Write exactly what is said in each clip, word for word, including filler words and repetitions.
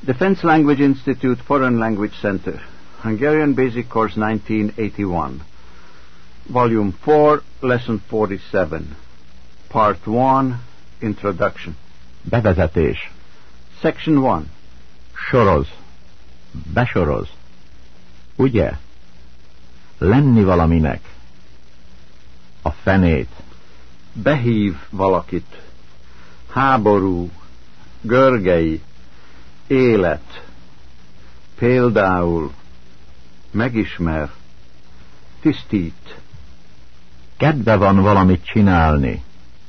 Defense Language Institute Foreign Language Center, Hungarian Basic Course nineteen eighty-one, Volume four, Lesson forty-seven, Part one, Introduction. Bevezetés. Section one. Soroz. Besoroz. Ugye? Lenni valaminek. A fenét. Behív valakit. Háború. Görgei. Élet. Például. Megismer. Tisztít. Kedve van valamit csinálni.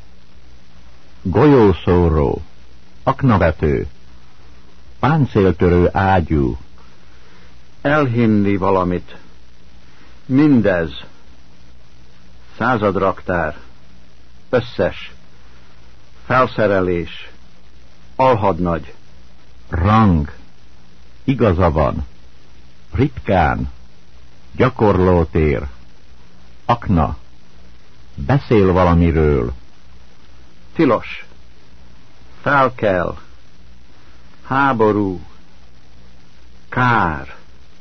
Golyószóró. Aknavető. Páncéltörő ágyú. Elhinni valamit. Mindez. Századraktár. Összes. Felszerelés. Alhadnagy. Rang. Igaza van. Ritkán. Gyakorlótér. Akna. Beszél valamiről. Tilos. Fel kell. Háború. Kár.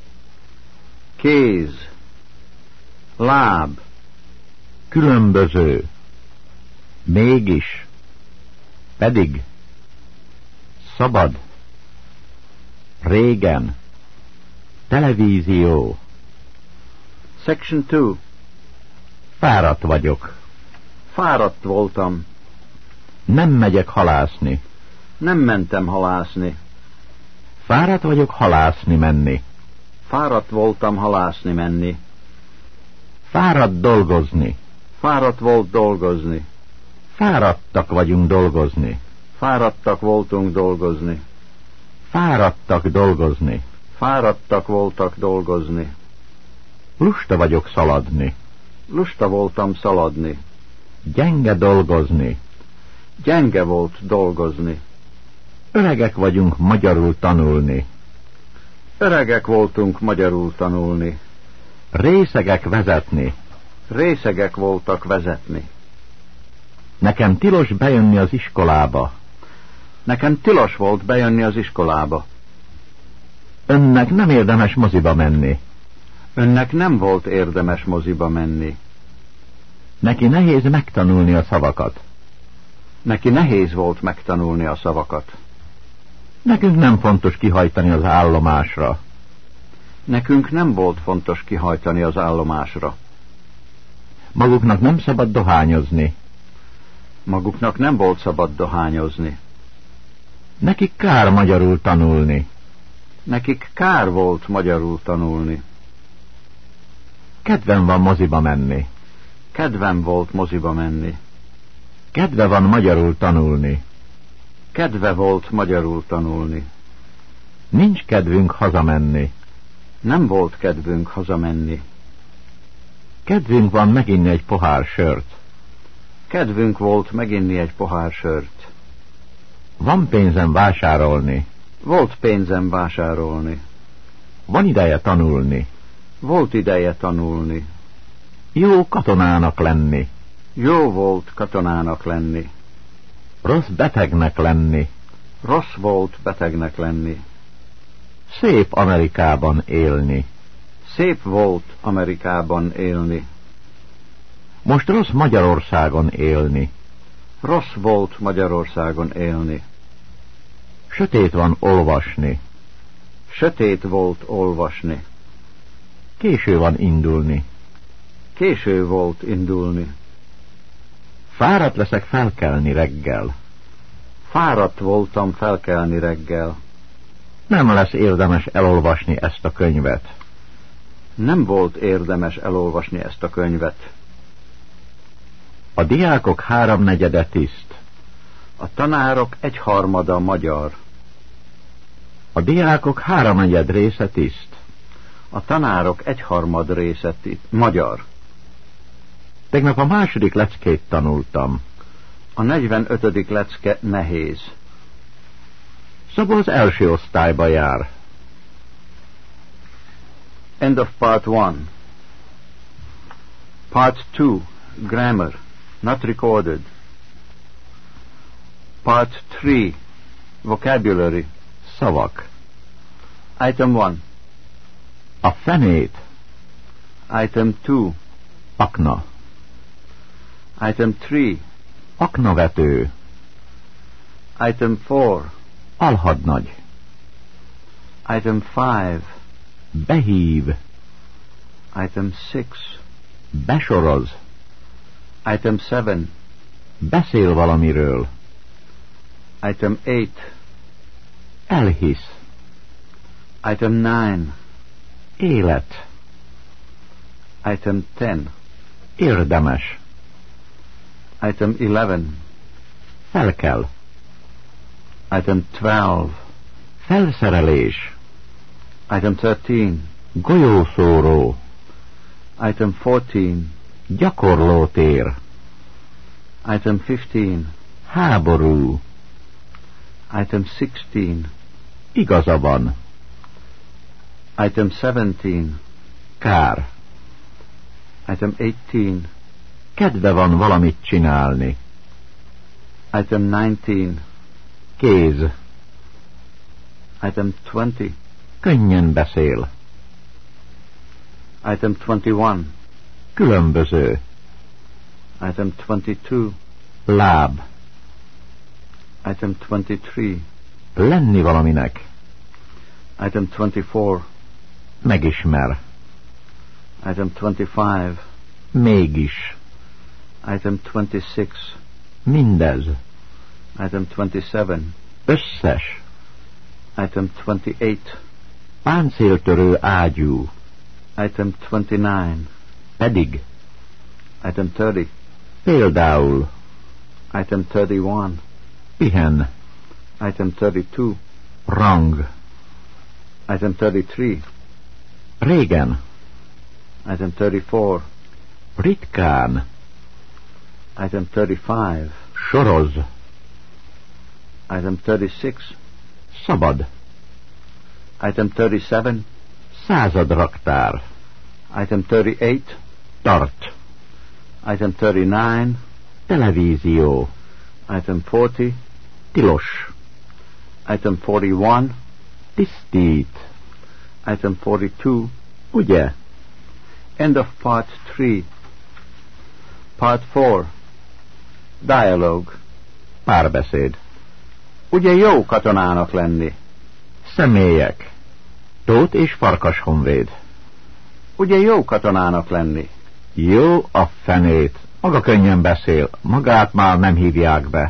Kéz. Láb. Különböző. Mégis. Pedig. Szabad. Régen. Televízió. Section two. Fáradt vagyok. Fáradt voltam. Nem megyek halászni. Nem mentem halászni. Fáradt vagyok halászni menni. Fáradt voltam halászni menni. Fáradt dolgozni. Fáradt volt dolgozni. Fáradtak vagyunk dolgozni. Fáradtak voltunk dolgozni. Fáradtak dolgozni. Fáradtak voltak dolgozni. Lusta vagyok szaladni. Lusta voltam szaladni. Gyenge dolgozni. Gyenge volt dolgozni. Öregek vagyunk magyarul tanulni. Öregek voltunk magyarul tanulni. Részegek vezetni. Részegek voltak vezetni. Nekem tilos bejönni az iskolába. Nekem tilos volt bejönni az iskolába. Önnek nem érdemes moziba menni. Önnek nem volt érdemes moziba menni. Neki nehéz megtanulni a szavakat. Neki nehéz volt megtanulni a szavakat. Nekünk nem fontos kihajtani az állomásra. Nekünk nem volt fontos kihajtani az állomásra. Maguknak nem szabad dohányozni. Maguknak nem volt szabad dohányozni. Nekik kár magyarul tanulni. Nekik kár volt magyarul tanulni. Kedvem van moziba menni. Kedvem volt moziba menni. Kedve van magyarul tanulni. Kedve volt magyarul tanulni. Nincs kedvünk hazamenni. Nem volt kedvünk hazamenni. Kedvünk van meginni egy pohár sört. Kedvünk volt meginni egy pohár sört. Van pénzem vásárolni. Volt pénzem vásárolni. Van ideje tanulni. Volt ideje tanulni. Jó katonának lenni. Jó volt katonának lenni. Rossz betegnek lenni. Rossz volt betegnek lenni. Szép Amerikában élni. Szép volt Amerikában élni. Most rossz Magyarországon élni. Rossz volt Magyarországon élni. Sötét van olvasni. Sötét volt olvasni. Késő van indulni. Késő volt indulni. Fáradt leszek felkelni reggel. Fáradt voltam felkelni reggel. Nem lesz érdemes elolvasni ezt a könyvet. Nem volt érdemes elolvasni ezt a könyvet. A diákok háromnegyede tiszt. A tanárok egyharmada magyar. A diákok háromnegyed része tiszt. A tanárok egyharmad része tiszt. Magyar. Tegnap a második leckét tanultam. A negyvenötödik lecke nehéz. Szabó az első osztályba jár. End of part one. Part two. Grammar. Not recorded. Part three. Vocabulary. Szavak. Item one. A fenét. Item two. Akna. Item three. Aknavető. Item four. Alhadnagy. Item five. Behív. Item six. Besoroz. Item seven. Beszél valamiről. Item eight. Elhisz. Item nine. Élet. Item ten. Érdemes. Item eleven. Felkel. Item twelve. Felszerelés. Item thirteen. Golyószóró. Item fourteen. Gyakorlótér. Item fifteen. Háború. Item sixteen. Igaza van. Item seventeen. Kár. Item eighteen. Kedve van valamit csinálni. Item nineteen. Kéz. Item twenty. Könnyen beszél. Item twenty-one. Különböző. Item twenty-two. Láb. Item twenty-three. Lenni valaminek. Item twenty-four. Megismer. Item twenty-five. Mégis. Item twenty-six. Mindez. Item twenty-seven. Összes. Item twenty-eight. Páncéltörő ágyú. Item twenty-nine. Pedig. Item thirty. Például. Item thirty-one. Pihen. Item thirty-two. Rang. Item thirty-three. Régen. Item thirty-four. Ritkán. Item thirty-five. Soroz. Item thirty-six. Szabad. Item thirty-seven. Századraktár. Item thirty-eight. Tart. Item thirty-nine. Televízió. Item forty. Tilos. Item forty-one. Tisztít. Item forty-two. Ugye? End of part three. Part four. Dialogue. Párbeszéd. Ugye jó katonának lenni? Személyek. Tóth és Farkas honvéd. Ugye jó katonának lenni? Jó a fenét. Maga könnyen beszél. Magát már nem hívják be.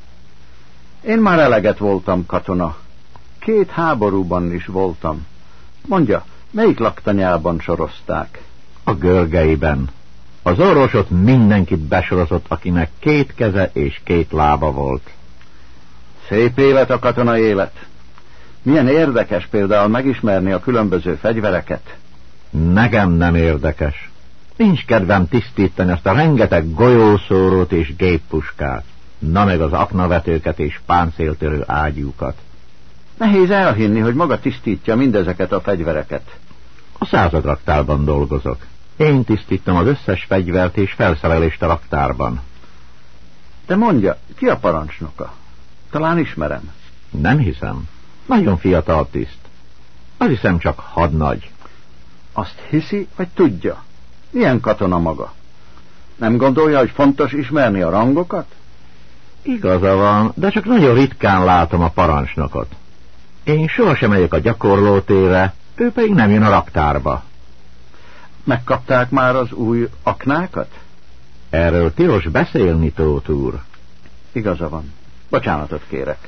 Én már eleget voltam katona. Két háborúban is voltam. Mondja, melyik laktanyában sorozták? A görgeiben. Az orvosot mindenkit besorozott, akinek két keze és két lába volt. Szép élet a katona élet. Milyen érdekes például megismerni a különböző fegyvereket. Nekem nem érdekes. Nincs kedvem tisztítani azt a rengeteg golyószórót és géppuskát. Na meg az aknavetőket és páncéltörő ágyúkat. Nehéz elhinni, hogy maga tisztítja mindezeket a fegyvereket. A századraktárban dolgozok. Én tisztítom az összes fegyvert és felszerelést a raktárban. De mondja, ki a parancsnoka? Talán ismerem. Nem hiszem. Nagyon fiatal tiszt. Azt hiszem csak hadnagy. Azt hiszi, vagy tudja? Milyen katona maga? Nem gondolja, hogy fontos ismerni a rangokat? Igaza van, de csak nagyon ritkán látom a parancsnokot. Én sohasem megyek a gyakorlótérre, ő pedig nem jön a raktárba. Megkapták már az új aknákat? Erről tilos beszélni, Tóth úr. Igaza van. Bocsánatot kérek.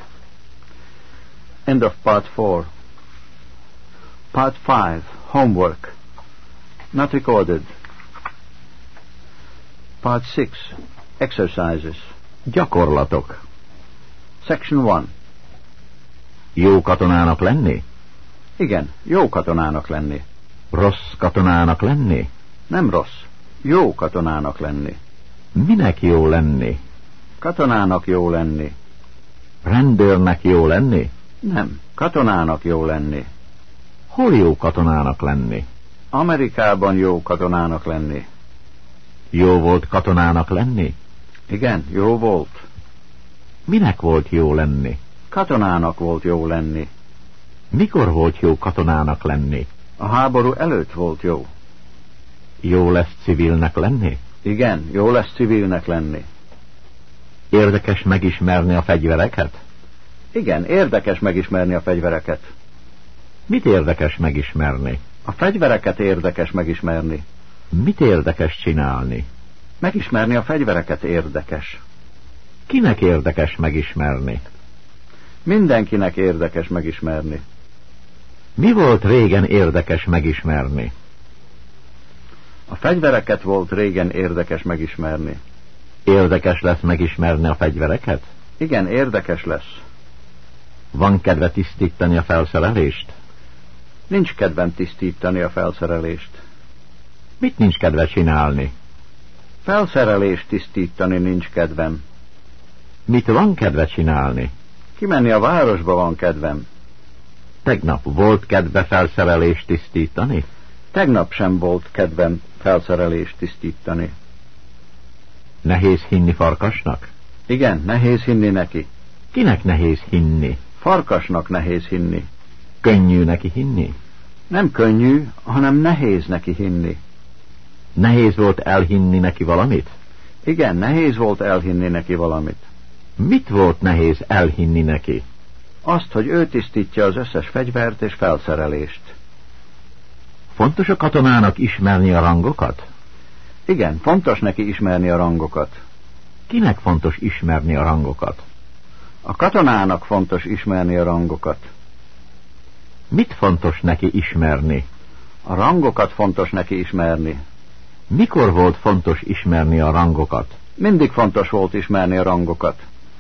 End of part four. Part five. Homework. Not recorded. Part six. Exercises. Gyakorlatok. Section one. Jó katonának lenni? Igen, jó katonának lenni. Rossz katonának lenni? Nem rossz. Jó katonának lenni. Minek jó lenni? Katonának jó lenni. Rendőrnek jó lenni? Nem, katonának jó lenni. Hol jó katonának lenni? Amerikában jó katonának lenni. Jó volt katonának lenni? Igen, jó volt. Minek volt jó lenni? Katonának volt jó lenni. Mikor volt jó katonának lenni? A háború előtt volt jó. Jó lesz civilnek lenni? Igen, jó lesz civilnek lenni. Érdekes megismerni a fegyvereket? Igen, érdekes megismerni a fegyvereket. Mit érdekes megismerni? A fegyvereket érdekes megismerni. Mit érdekes csinálni? Megismerni a fegyvereket érdekes. Kinek érdekes megismerni? Mindenkinek érdekes megismerni. Mi volt régen érdekes megismerni? A fegyvereket volt régen érdekes megismerni. Érdekes lesz megismerni a fegyvereket? Igen, érdekes lesz. Van kedve tisztítani a felszerelést? Nincs kedvem tisztítani a felszerelést. Mit nincs kedve csinálni? Felszerelést tisztítani nincs kedvem. Mit van kedve csinálni? Kimenni a városba van kedvem. Tegnap volt kedve felszerelést tisztítani? Tegnap sem volt kedvem felszerelést tisztítani. Nehéz hinni farkasnak? Igen, nehéz hinni neki. Kinek nehéz hinni? Farkasnak nehéz hinni. Könnyű neki hinni? Nem könnyű, hanem nehéz neki hinni. Nehéz volt elhinni neki valamit? Igen, nehéz volt elhinni neki valamit. Mit volt nehéz elhinni neki? Azt, hogy ő tisztítja az összes fegyvert és felszerelést. Fontos a katonának ismerni a rangokat? Igen, fontos neki ismerni a rangokat. Kinek fontos ismerni a rangokat? A katonának fontos ismerni a rangokat. Mit fontos neki ismerni? A rangokat fontos neki ismerni. Mikor volt fontos ismerni a rangokat? Mindig fontos volt ismerni a rangokat.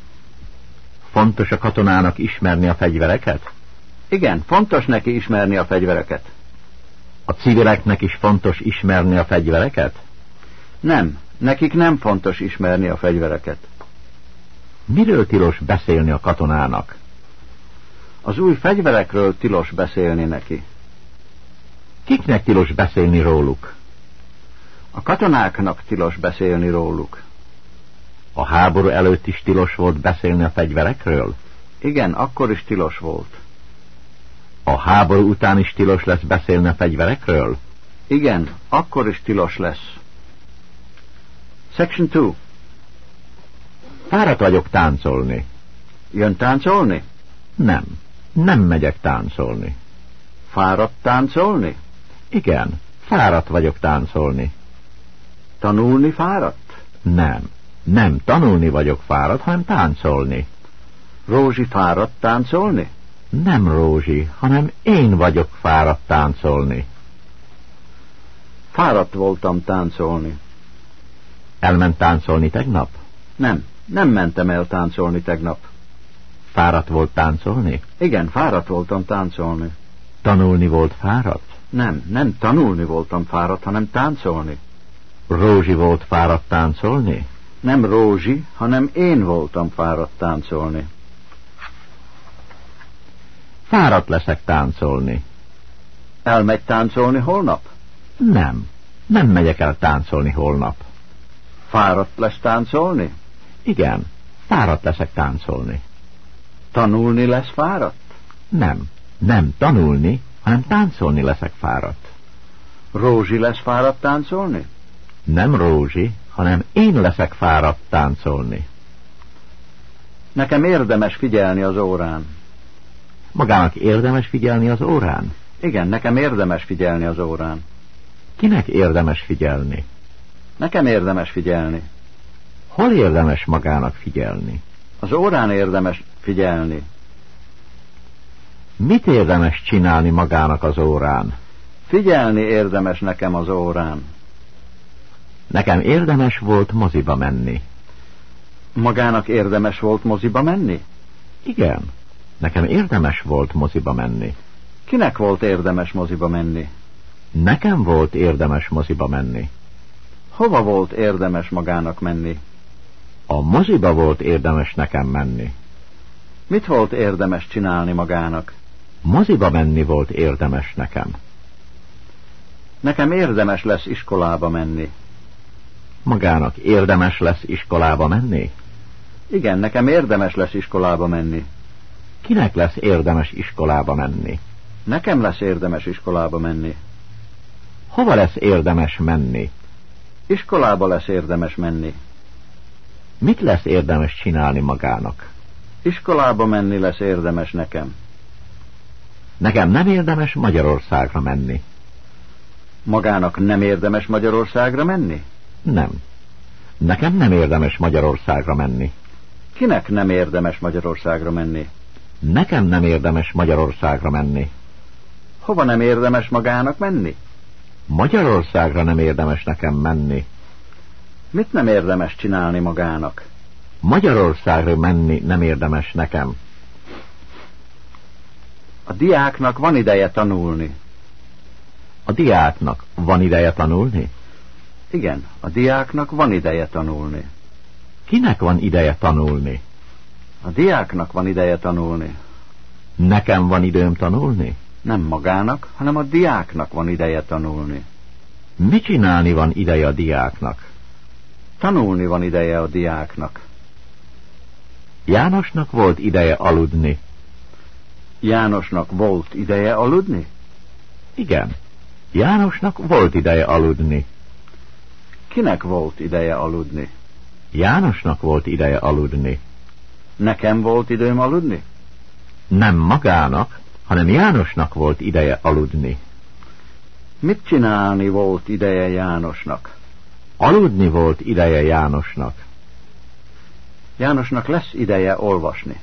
Fontos a katonának ismerni a fegyvereket? Igen, fontos neki ismerni a fegyvereket. A civileknek is fontos ismerni a fegyvereket? Nem, nekik nem fontos ismerni a fegyvereket. Miről tilos beszélni a katonának? Az új fegyverekről tilos beszélni neki. Kiknek tilos beszélni róluk? A katonáknak tilos beszélni róluk. A háború előtt is tilos volt beszélni a fegyverekről? Igen, akkor is tilos volt. A háború után is tilos lesz beszélni a fegyverekről? Igen, akkor is tilos lesz. Section two. Fáradt vagyok táncolni. Jön táncolni? Nem, nem megyek táncolni. Fáradt táncolni? Igen, fáradt vagyok táncolni. Tanulni fáradt? Nem, nem tanulni vagyok fáradt, hanem táncolni. Rózsi fáradt táncolni? Nem Rózsi, hanem én vagyok fáradt táncolni. Fáradt voltam táncolni. Elment táncolni tegnap? Nem, nem mentem el táncolni tegnap. Fáradt volt táncolni? Igen, fáradt voltam táncolni. Tanulni volt fáradt? Nem, nem tanulni voltam fáradt, hanem táncolni. Rózsi volt fáradt táncolni? Nem Rózsi, hanem én voltam fáradt táncolni. Fáradt leszek táncolni. Elmegy táncolni holnap? Nem, nem megyek el táncolni holnap. Fáradt lesz táncolni? Igen, fáradt leszek táncolni. Tanulni lesz fáradt? Nem, nem tanulni, hanem táncolni leszek fáradt. Rózsi lesz fáradt táncolni? Nem Rózsi, hanem én leszek fáradt táncolni. Nekem érdemes figyelni az órán. Magának érdemes figyelni az órán? Igen, nekem érdemes figyelni az órán. Kinek érdemes figyelni? Nekem érdemes figyelni. Hol érdemes magának figyelni? Az órán érdemes figyelni. Mit érdemes csinálni magának az órán? Figyelni érdemes nekem az órán. Nekem érdemes volt moziba menni. Magának érdemes volt moziba menni? Igen, nekem érdemes volt moziba menni. Kinek volt érdemes moziba menni? Nekem volt érdemes moziba menni. Hova volt érdemes magának menni? A moziba volt érdemes nekem menni. Mit volt érdemes csinálni magának? Moziba menni volt érdemes nekem. Nekem érdemes lesz iskolába menni. Magának érdemes lesz iskolába menni? Igen, nekem érdemes lesz iskolába menni. Kinek lesz érdemes iskolába menni? Nekem lesz érdemes iskolába menni. Hova lesz érdemes menni? Iskolába lesz érdemes menni. Mit lesz érdemes csinálni magának? Iskolába menni lesz érdemes nekem. Nekem nem érdemes Magyarországra menni. Magának nem érdemes Magyarországra menni? Nem. Nekem nem érdemes Magyarországra menni. Kinek nem érdemes Magyarországra menni? Nekem nem érdemes Magyarországra menni. Hova nem érdemes magának menni? Magyarországra nem érdemes nekem menni. Mit nem érdemes csinálni magának? Magyarországra menni nem érdemes nekem. A diáknak van ideje tanulni. A diáknak van ideje tanulni? Igen, a diáknak van ideje tanulni. Kinek van ideje tanulni? A diáknak van ideje tanulni. Nekem van időm tanulni? Nem magának, hanem a diáknak van ideje tanulni. Mit csinálni van ideje a diáknak? Tanulni van ideje a diáknak. Jánosnak volt ideje aludni. Jánosnak volt ideje aludni? Igen, Jánosnak volt ideje aludni. Kinek volt ideje aludni? Jánosnak volt ideje aludni. Nekem volt időm aludni? Nem magának, hanem Jánosnak volt ideje aludni. Mit csinálni volt ideje Jánosnak? Aludni volt ideje Jánosnak. Jánosnak lesz ideje olvasni.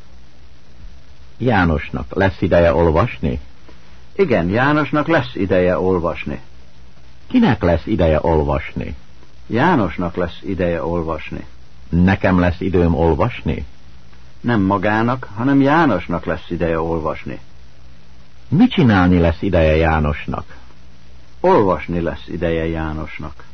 Jánosnak lesz ideje olvasni? Igen, Jánosnak lesz ideje olvasni. Kinek lesz ideje olvasni? Jánosnak lesz ideje olvasni. Nekem lesz időm olvasni? Nem magának, hanem Jánosnak lesz ideje olvasni. Mit csinálni lesz ideje Jánosnak? Olvasni lesz ideje Jánosnak.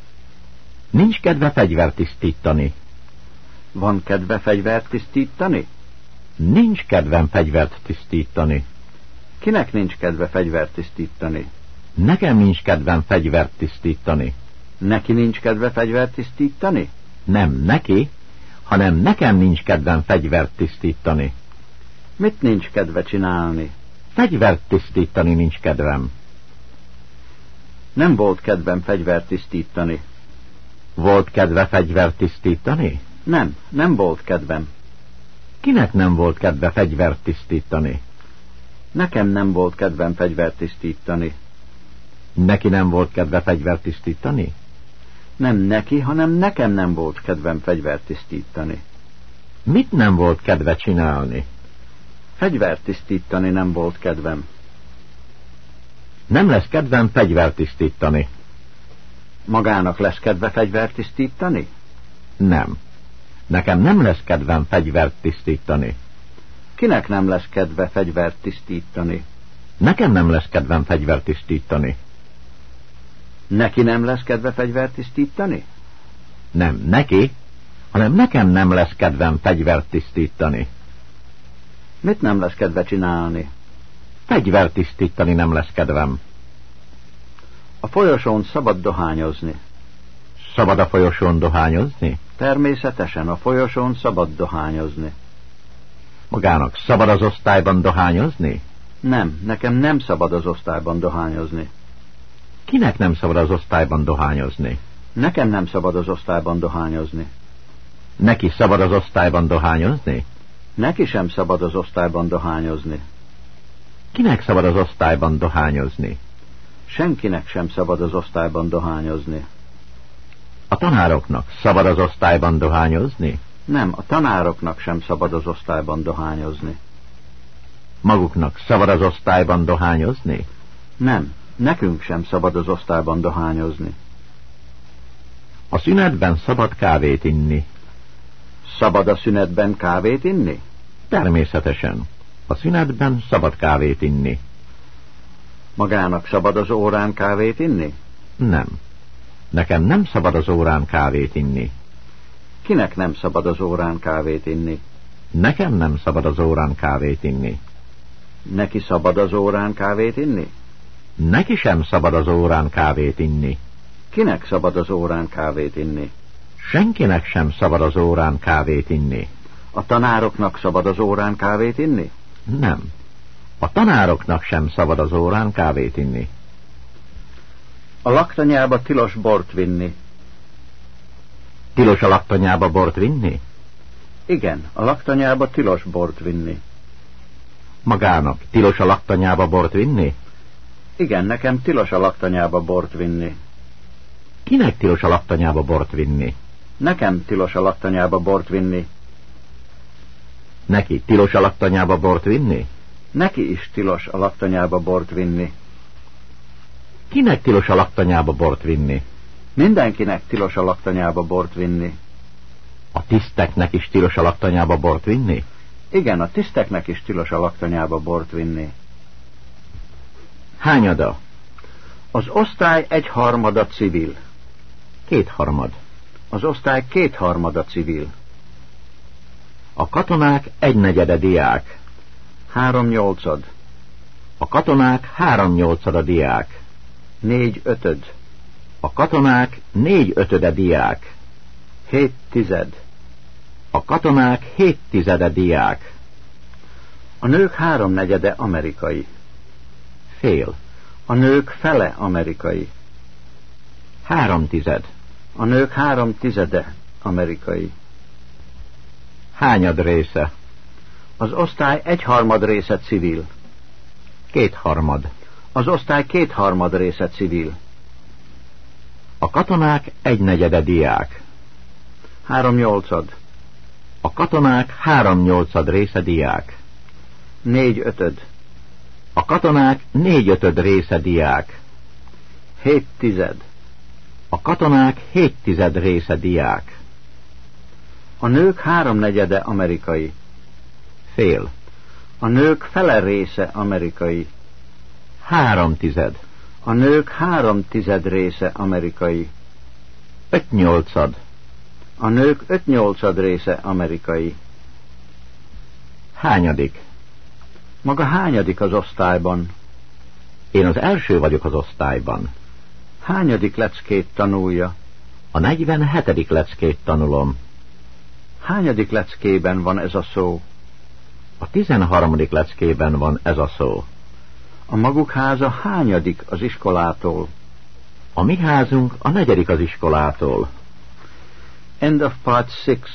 Nincs kedve fegyvert tisztítani. Van kedve fegyvert tisztítani? Nincs kedvem fegyvert tisztítani. Kinek nincs kedve fegyvert tisztítani? Nekem nincs kedvem fegyvert tisztítani. Neki nincs kedve fegyvert tisztítani? Nem neki, hanem nekem nincs kedvem fegyvert tisztítani. Mit nincs kedve csinálni? Fegyvert tisztítani nincs kedvem. Nem volt kedvem fegyvert tisztítani. Volt kedve fegyvert tisztítani? Nem, nem volt kedvem. Kinek nem volt kedve fegyvert tisztítani? Nekem nem volt kedvem fegyvert tisztítani. Neki nem volt kedve fegyvert tisztítani? Nem neki, hanem nekem nem volt kedvem fegyvert tisztítani. Mit nem volt kedve csinálni? Fegyvert tisztítani nem volt kedvem. Nem lesz kedvem fegyvert tisztítani. Magának lesz kedve fegyvert tisztítani? Nem. Nekem nem lesz kedvem fegyvert tisztítani. Kinek nem lesz kedve fegyvert tisztítani? Nekem nem lesz kedvem fegyvert tisztítani. Neki nem lesz kedve fegyvert tisztítani? Nem neki, hanem nekem nem lesz kedvem fegyvert tisztítani. Mit nem lesz kedve csinálni? Fegyvert tisztítani nem lesz kedvem. A folyosón szabad dohányozni. Szabad a folyosón dohányozni? Természetesen a folyosón szabad dohányozni. Magának szabad az osztályban dohányozni? Nem, nekem nem szabad az osztályban dohányozni. Kinek nem szabad az osztályban dohányozni? Nekem nem szabad az osztályban dohányozni. Neki szabad az osztályban dohányozni? Neki sem szabad az osztályban dohányozni. Kinek szabad az osztályban dohányozni? Senkinek sem szabad az osztályban dohányozni. A tanároknak szabad az osztályban dohányozni? Nem, a tanároknak sem szabad az osztályban dohányozni. Maguknak szabad az osztályban dohányozni? Nem, nekünk sem szabad az osztályban dohányozni. A szünetben szabad kávét inni. Szabad a szünetben kávét inni? Természetesen. A szünetben szabad kávét inni. Magának szabad az órán kávét inni? Nem. Nekem nem szabad az órán kávét inni. Kinek nem szabad az órán kávét inni? Nekem nem szabad az órán kávét inni. Neki szabad az órán kávét inni? Neki sem szabad az órán kávét inni. Kinek szabad az órán kávét inni? Senkinek sem szabad az órán kávét inni. A tanároknak szabad az órán kávét inni? Nem. A tanároknak sem szabad az órán kávét inni. A laktanyába tilos bort vinni. Tilos a laktanyába bort vinni? Igen, a laktanyába tilos bort vinni. Magának tilos a laktanyába bort vinni? Igen, nekem tilos a laktanyába bort vinni. Kinek tilos a laktanyába bort vinni? Nekem tilos a laktanyába bort vinni. Neki tilos a laktanyába bort vinni? Neki is tilos a laktanyába bort vinni. Kinek tilos a laktanyába bort vinni? Mindenkinek tilos a laktanyába bort vinni. A tiszteknek is tilos a laktanyába bort vinni? Igen, a tiszteknek is tilos a laktanyába bort vinni. Hányada? Az osztály egyharmada civil. Kétharmad. Az osztály kétharmada civil. A katonák egynegyede diák. Háromnyolcad. A katonák háromnyolcada diák. Négy ötöd. A katonák négy ötöde diák. Hét tized. A katonák hét tizede diák. A nők háromnegyede amerikai. Fél. A nők fele amerikai. Három tized. A nők három tizede amerikai. Hányad része? Az osztály egyharmad része civil. Kétharmad. Az osztály kétharmad része civil. A katonák egynegyede diák. Háromnyolcad. A katonák háromnyolcad része diák. Négy ötöd. A katonák négy ötöd része diák. Hét tized. A katonák hét tized része diák. A nők háromnegyede amerikai. Fél. A nők fele része amerikai. Három tized. A nők három tized része amerikai. Öt nyolcad. A nők öt nyolcad része amerikai. Hányadik? Maga hányadik az osztályban? Én az első vagyok az osztályban. Hányadik leckét tanulja? A negyvenhetedik leckét tanulom. Hányadik leckében van ez a szó? A tizenharmadik leckében van ez a szó. A maguk háza hányadik az iskolától? A mi házunk a negyedik az iskolától. End of part six.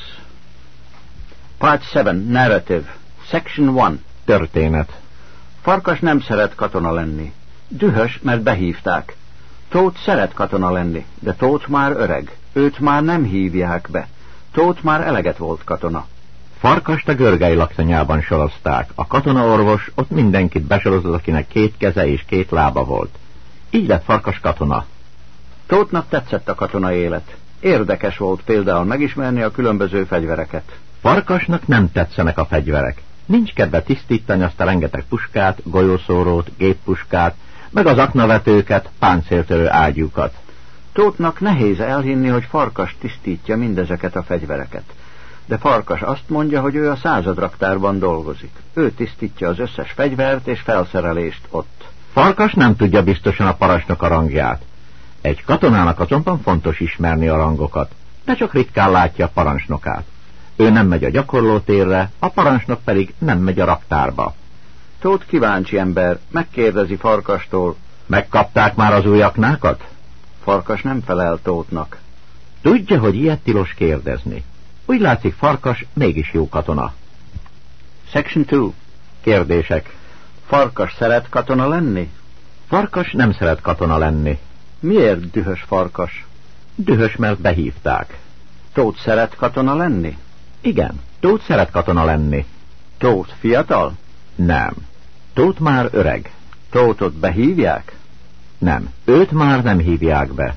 Part seven. Narrative. Section one. Történet. Farkas nem szeret katona lenni. Dühös, mert behívták. Tóth szeret katona lenni, de Tóth már öreg. Őt már nem hívják be. Tóth már eleget volt katona. Farkast a Görgei laktanyában sorozták. A katonaorvos ott mindenkit besorozott, akinek két keze és két lába volt. Így lett Farkas katona. Tóthnak tetszett a katona élet. Érdekes volt például megismerni a különböző fegyvereket. Farkasnak nem tetszenek a fegyverek. Nincs kedve tisztítani azt a rengeteg puskát, golyószórót, géppuskát, meg az aknavetőket, páncéltörő ágyúkat. Tóthnak nehéz elhinni, hogy Farkas tisztítja mindezeket a fegyvereket. De Farkas azt mondja, hogy ő a századraktárban dolgozik. Ő tisztítja az összes fegyvert és felszerelést ott. Farkas nem tudja biztosan a parancsnok a rangját. Egy katonának azonban fontos ismerni a rangokat, de csak ritkán látja a parancsnokát. Ő nem megy a gyakorlótérre, a parancsnok pedig nem megy a raktárba. Tóth kíváncsi ember, megkérdezi Farkastól. Megkapták már az új aknákat? Farkas nem felel Tóthnak. Tudja, hogy ilyet tilos kérdezni. Úgy látszik, Farkas mégis jó katona. Section two. Kérdések. Farkas szeret katona lenni? Farkas nem szeret katona lenni. Miért dühös Farkas? Dühös, mert behívták. Tóth szeret katona lenni? Igen, Tóth szeret katona lenni. Tóth fiatal? Nem. Tóth már öreg. Tóthot behívják? Nem, őt már nem hívják be.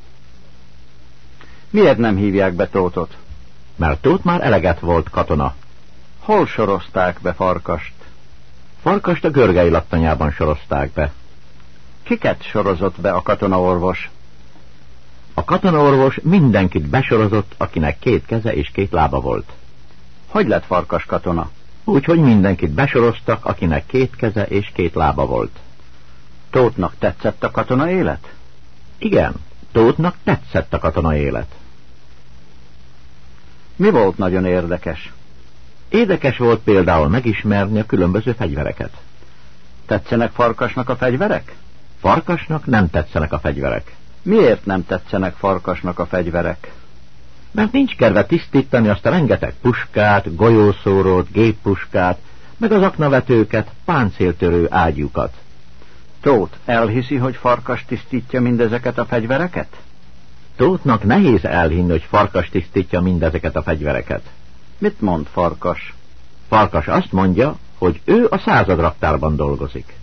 Miért nem hívják be Tóthot? Mert Tóth már eleget volt katona. Hol sorozták be Farkast? Farkast a Görgei laktanyában sorozták be. Kiket sorozott be a katonaorvos? A katonaorvos mindenkit besorozott, akinek két keze és két lába volt. Hogy lett Farkas katona? Úgyhogy mindenkit besoroztak, akinek két keze és két lába volt. Tóthnak tetszett a katona élet? Igen, Tóthnak tetszett a katona élet. Mi volt nagyon érdekes? Érdekes volt például megismerni a különböző fegyvereket. Tetszenek Farkasnak a fegyverek? Farkasnak nem tetszenek a fegyverek. Miért nem tetszenek Farkasnak a fegyverek? Mert nincs kedve tisztítani azt a rengeteg puskát, golyószórót, géppuskát, meg az aknavetőket, páncéltörő ágyukat. Tóth elhiszi, hogy Farkas tisztítja mindezeket a fegyvereket? Tóthnak nehéz elhinni, hogy Farkas tisztítja mindezeket a fegyvereket. Mit mond Farkas? Farkas azt mondja, hogy ő a századraktárban dolgozik.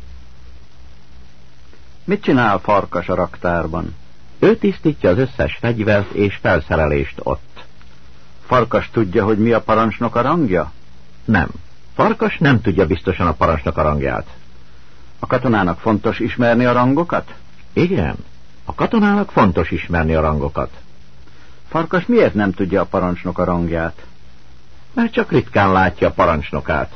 Mit csinál Farkas a raktárban? Ő tisztítja az összes fegyvert és felszerelést ott. Farkas tudja, hogy mi a parancsnok a rangja? Nem. Farkas nem tudja biztosan a parancsnok a rangját. A katonának fontos ismerni a rangokat? Igen. A katonának fontos ismerni a rangokat. Farkas miért nem tudja a parancsnok a rangját? Mert csak ritkán látja a parancsnokát.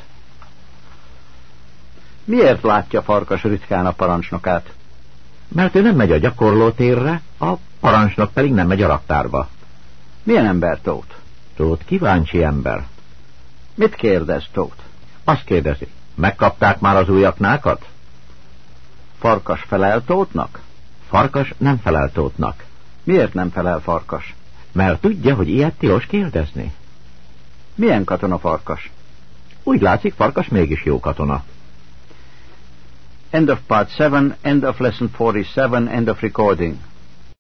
Miért látja Farkas ritkán a parancsnokát? Mert ő nem megy a gyakorlótérre, a parancsnok pedig nem megy a raktárba. Milyen ember Tóth? Tóth kíváncsi ember. Mit kérdez Tóth? Azt kérdezi, megkapták már az új aknákat? Farkas felel Tóthnak? Farkas nem felel Tóthnak. Miért nem felel Farkas? Mert tudja, hogy ilyet tilos kérdezni. Milyen katona Farkas? Úgy látszik, Farkas mégis jó katona. End of part seven, end of lesson forty-seven, end of recording.